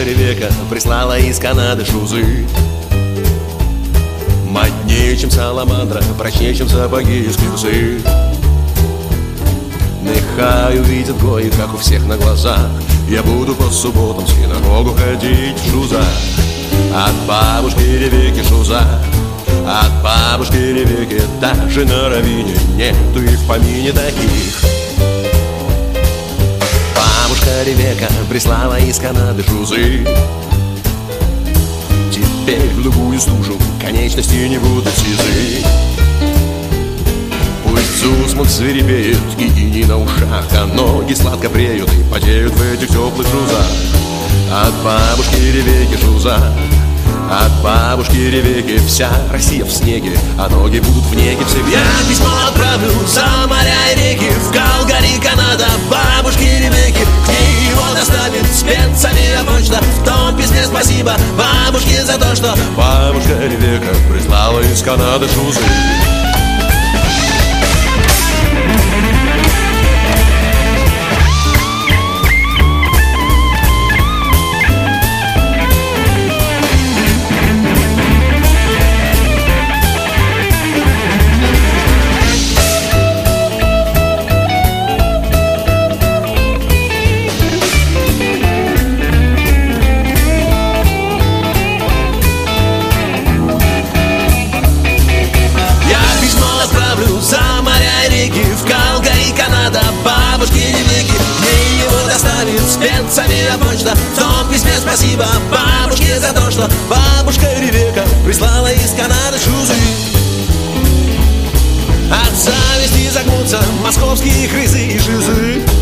Ревека прислала из Канады шузы. Моднее, чем саламандра, прочнее, чем сапоги из певцы. Нехай увидят гои, как у всех на глазах. Я буду по субботам в синагогу ходить в шузах. От бабушки Ревеки шуза, от бабушки Ревеки даже на раввине нету и в помине таких. Бабушка Ревека прислала из Канады шузы. Теперь в любую стужу конечности не будут сизы. Пусть Зусмут свирепеет и не на ушах, а ноги сладко бреют и потеют в этих теплых шузах. От бабушки Ревеки шуза, от бабушки Ревеки вся Россия в снеге, а ноги будут в неге всегда. Я письмо отправлю за моря и реки, в Калгари, Канада, бабушки Ревеки. К ней его доставит спецавиа почта. В том письме спасибо бабушке за то, что бабушка Ревека прислала из Канады шузы. Спецавиа почта. В том письме спасибо бабушке за то, что бабушка Ревека прислала из Канады шузы. От зависти загнутся московские крысы и шизы.